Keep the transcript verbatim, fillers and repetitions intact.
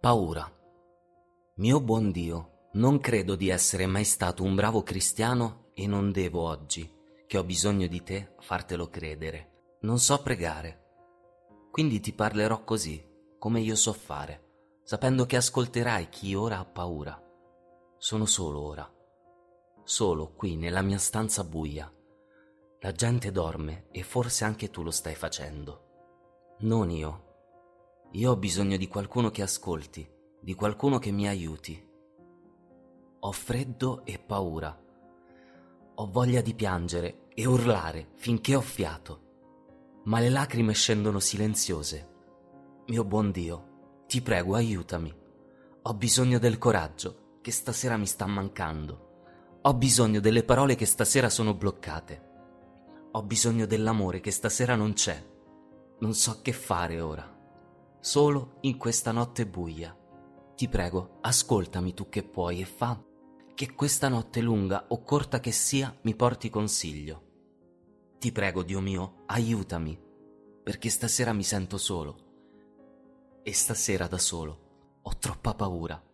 Paura. Mio buon Dio, non credo di essere mai stato un bravo cristiano e non devo oggi, che ho bisogno di te, fartelo credere. Non so pregare. Quindi ti parlerò così, come io so fare, sapendo che ascolterai chi ora ha paura. Sono solo ora. Solo qui nella mia stanza buia. La gente dorme e forse anche tu lo stai facendo. Non io. Io ho bisogno di qualcuno che ascolti, di qualcuno che mi aiuti. Ho freddo e paura. Ho voglia di piangere e urlare finché ho fiato. Ma le lacrime scendono silenziose. Mio buon Dio, ti prego, aiutami. Ho bisogno del coraggio che stasera mi sta mancando. Ho bisogno delle parole che stasera sono bloccate. Ho bisogno dell'amore che stasera non c'è. Non so che fare ora. Solo in questa notte buia. Ti prego, ascoltami tu che puoi e fa che questa notte lunga o corta che sia mi porti consiglio. Ti prego, Dio mio, aiutami, perché stasera mi sento solo. E stasera da solo ho troppa paura.